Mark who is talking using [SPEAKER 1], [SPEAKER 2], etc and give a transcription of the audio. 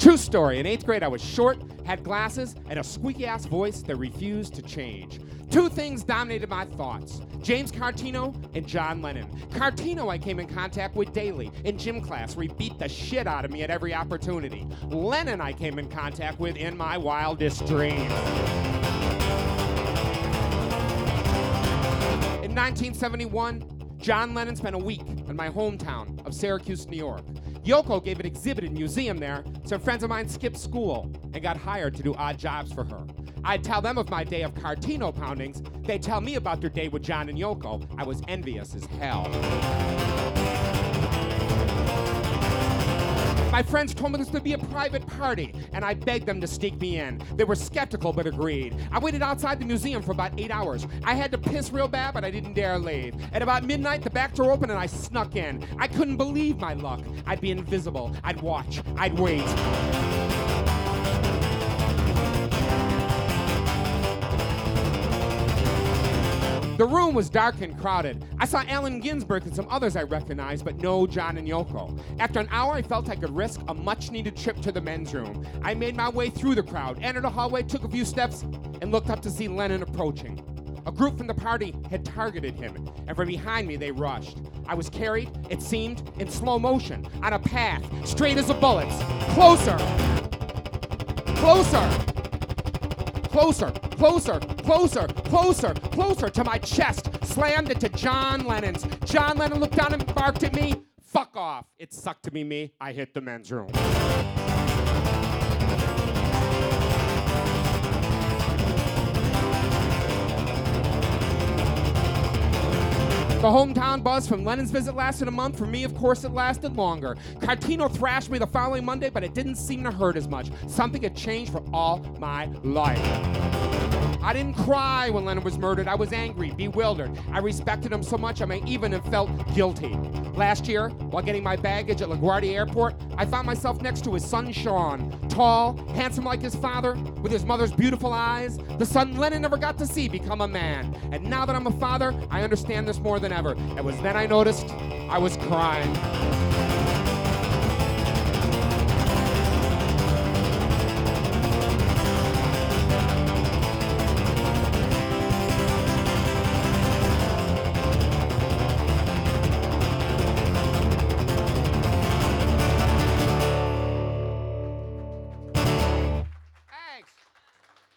[SPEAKER 1] True story, in 8th grade I was short, had glasses, and a squeaky-ass voice that refused to change. Two things dominated my thoughts: James Cartino and John Lennon. Cartino I came in contact with daily in gym class, where he beat the shit out of me at every opportunity. Lennon I came in contact with in my wildest dreams. In 1971, John Lennon spent a week in my hometown of Syracuse, New York. Yoko gave an exhibit in a museum there. Some friends of mine skipped school and got hired to do odd jobs for her. I'd tell them of my day of Cartino poundings. They'd tell me about their day with John and Yoko. I was envious as hell. My friends told me this would be a private party, and I begged them to sneak me in. They were skeptical, but agreed. I waited outside the museum for about 8 hours. I had to piss real bad, but I didn't dare leave. At about midnight, the back door opened, and I snuck in. I couldn't believe my luck. I'd be invisible. I'd watch. I'd wait. The room was dark and crowded. I saw Allen Ginsberg and some others I recognized, but no John and Yoko. After an hour, I felt I could risk a much-needed trip to the men's room. I made my way through the crowd, entered a hallway, took a few steps, and looked up to see Lennon approaching. A group from the party had targeted him, and from behind me they rushed. I was carried, it seemed, in slow motion, on a path, straight as the bullets. Closer! Closer! Closer, closer, closer, closer, closer to my chest, slammed into John Lennon's. John Lennon looked down and barked at me, "Fuck off." It sucked to be me. I hit the men's room. The hometown buzz from Lennon's visit lasted a month. For me, of course, it lasted longer. Cartino thrashed me the following Monday, but it didn't seem to hurt as much. Something had changed for all my life. I didn't cry when Lennon was murdered. I was angry, bewildered. I respected him so much I may even have felt guilty. Last year, while getting my baggage at LaGuardia Airport, I found myself next to his son, Sean. Tall, handsome like his father, with his mother's beautiful eyes. The son Lennon never got to see become a man. And now that I'm a father, I understand this more than ever. It was then I noticed I was crying.